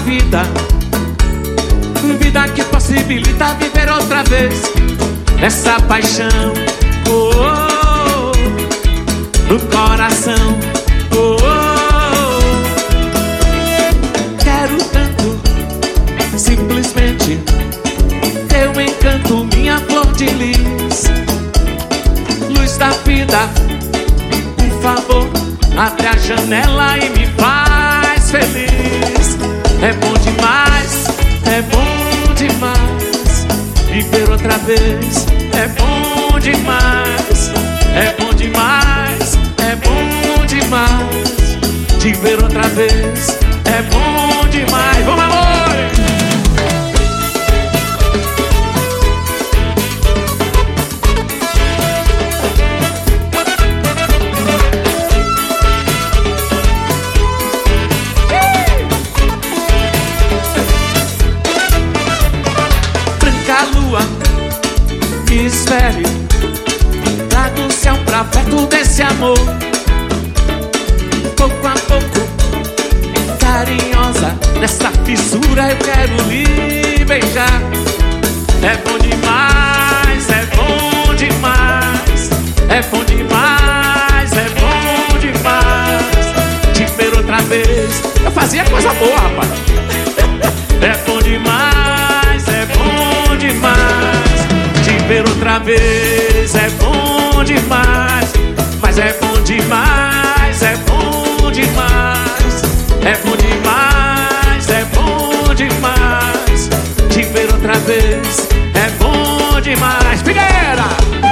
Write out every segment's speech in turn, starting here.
vida, vida que possibilita viver outra vez essa paixão, oh, oh, oh, no coração, oh, oh, oh. Quero tanto, simplesmente teu encanto, minha flor de lis, luz da vida, por favor, abre a janela e me faz feliz. É bom demais, é bom demais viver outra vez. É bom demais, é bom demais, é bom demais viver outra vez. É bom demais, vamos amor! Espere, traga o céu pra perto desse amor. Pouco a pouco, carinhosa, nessa fissura eu quero lhe beijar. É bom demais, é bom demais, é bom demais, é bom demais te ver outra vez. Eu fazia coisa boa, rapaz. É bom demais, é bom demais ver outra vez. É bom demais, mas é bom demais, é bom demais, é bom demais, é bom demais te ver outra vez. É bom demais, Figueira!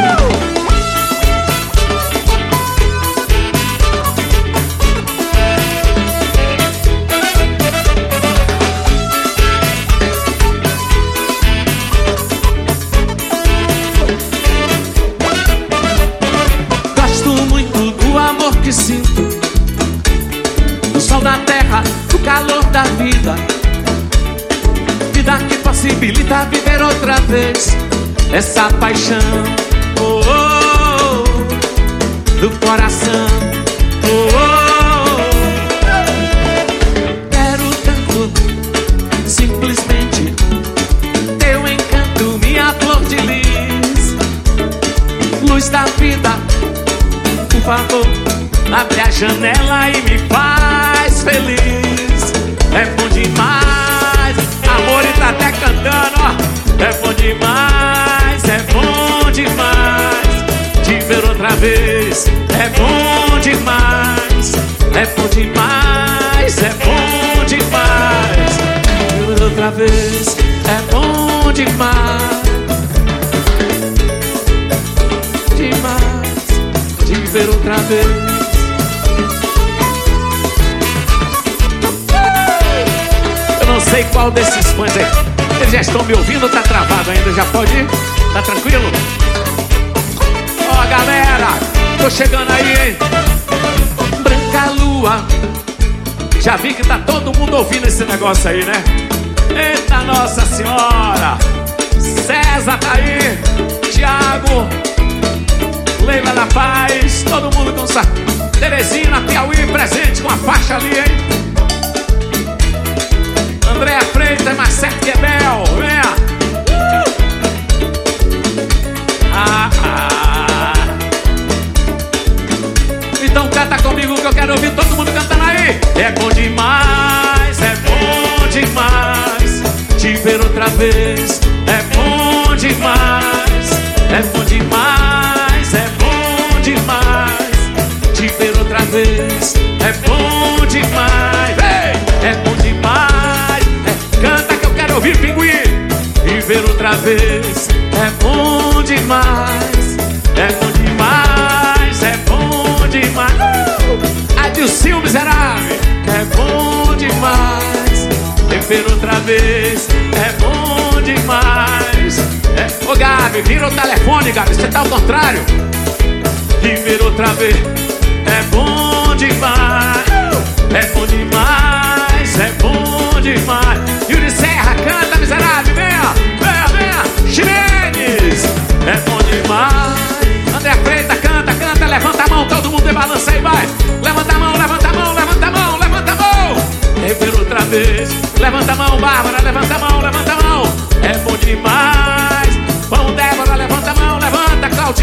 Que sinto do sol da terra, do calor da vida, vida que possibilita viver outra vez essa paixão, oh, oh, oh, do coração, oh, oh, oh. Quero tanto, simplesmente teu encanto, minha flor de lis, luz da vida, por favor, abre a janela e me faz feliz. É bom demais, amor, e tá até cantando, ó. É bom demais, é bom demais te ver outra vez. É bom demais, é bom demais, é bom demais te ver outra vez. É bom demais, demais te ver outra vez. Não sei qual desses fãs aí, eles já estão me ouvindo ou tá travado ainda? Já pode ir? Tá tranquilo? Ó, galera, tô chegando aí, hein? Branca Lua, já vi que tá todo mundo ouvindo esse negócio aí, né? Eita Nossa Senhora! César tá aí, Thiago, Leila da Paz, todo mundo com essa Teresina, Piauí presente com a faixa ali, hein? Andréa Freitas, Marcelo Quebel, venha! Então canta comigo que eu quero ouvir todo mundo cantando aí. É bom demais, é bom demais te ver outra vez. É bom demais, é bom demais, é bom demais te ver outra vez. É bom demais, ei, é bom demais. Canta que eu quero ouvir, Pinguim. E ver outra vez. É bom demais, é bom demais, é bom demais. Adilcinho miserável. É bom demais. E ver outra vez. É bom demais. Ô Gabi, vira o telefone, Gabi, você tá ao contrário. E ver outra vez. É bom demais. É bom demais, é bom demais. Yuri Serra, canta, miserável, venha, venha, venha. Ximenes, é bom demais. André Freitas, canta, canta, levanta a mão, todo mundo balança aí, vai. Levanta a mão, levanta a mão, levanta a mão, levanta a mão. E ver outra vez, levanta a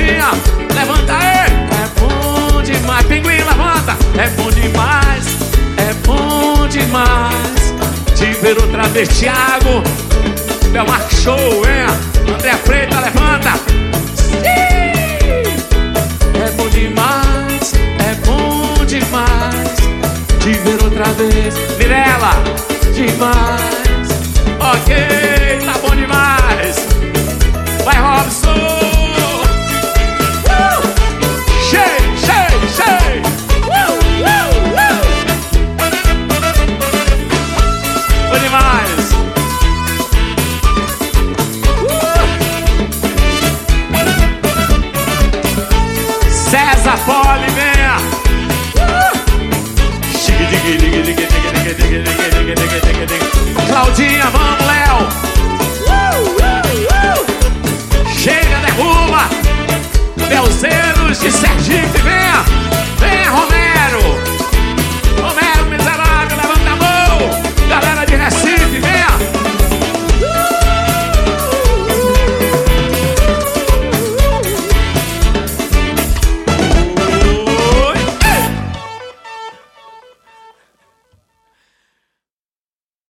Claudinha, levanta aí. É bom demais. Pinguim, levanta. É bom demais. É bom demais te ver outra vez. Thiago, Belmar Show, hein?